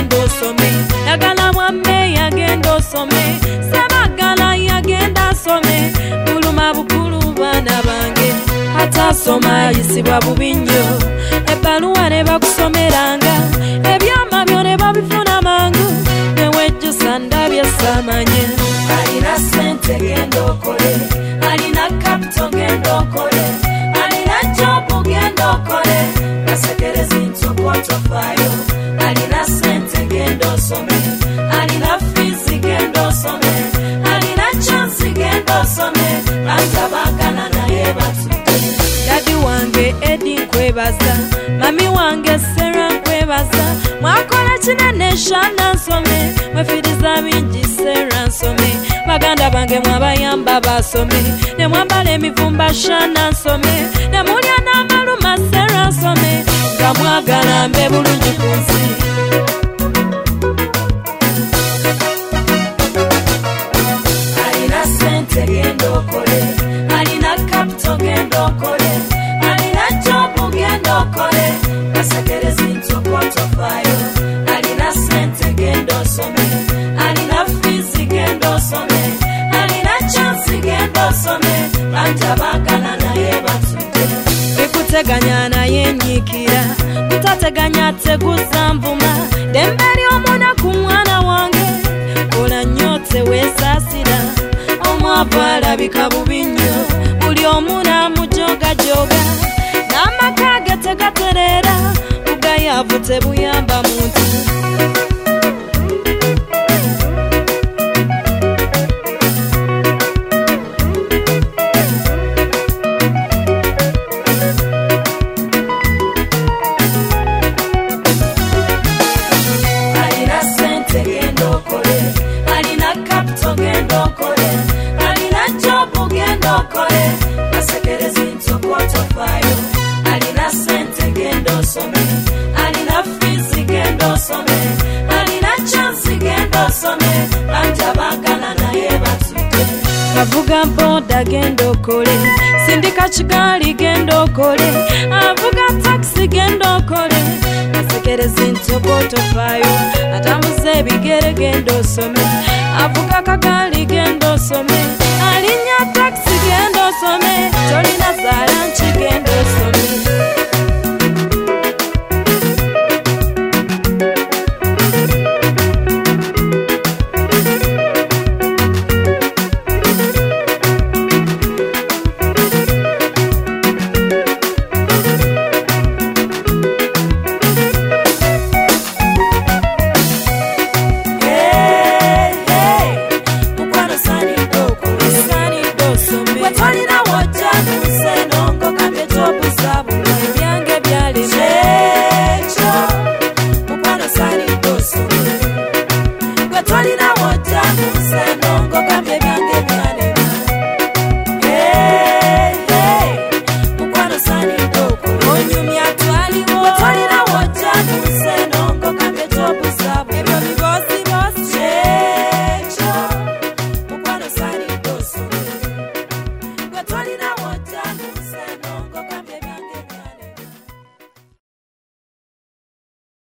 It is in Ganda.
yagenda osome, yagala mwamme yagenda osome, Sebagala yagenda asome, buluma bukulu baana bange, atasoma ayisibwa bubi nnyo, ebbaluwa ne bakusomeranga, ebyama byo ne babifuna mangu, newejjusa ndabye samanye. Alina ssente genda okole, alina capital genda okole, alina job genda okole, basekereza ntokotofaayo. Alina ssente genda osome, alina fees genda osome, alina chance genda osome, batabagana naye batuke. Dadi wange Edi nkwebaza, mami wange Sera nkwebaza, mwakola kinene Shana nsome, mwefiriza bingi Sera nsome, baganda bange mwabayamba basome, ne mwambala emivumba Shana nsome, ne mulya n'amaluma Sera nsome, nga mwagala mbe bulungi ku nsi. Alina ssente genda okole, alina capital genda okole, alina job genda okole, basekereza ntokotofaayo. Alina ssente genda osome, alina fees genda osome, alina chance genda osome, batabagana naye batuke. Bikuteganya naye nyiikira, kutateganya teguza nvuma, dembe ly'omunaku mwana wange, kola nnyo teweesaasira, omwavu alabika bubi nnyo, buli omu n'amujogajoga, n'amaka ge tegatereera, bugayaavu tebuyamba muntu. Alina ssente genda okole, alina capital genda okole, alina job genda okole, basekereza ntokotofaayo. Alina ssente genda osome, alina fees genda osome, alina chance genda osome, batabagana naye batuke. Avuga boda genda okole, sindika kigaali genda okole, avuga taxi genda okole, basekereza ntokotofaayo. Atambuza ebigere genda osome, avuga kagaali genda osome, alinya taxi genda osome, tolina zalanchi genda osome. Tolina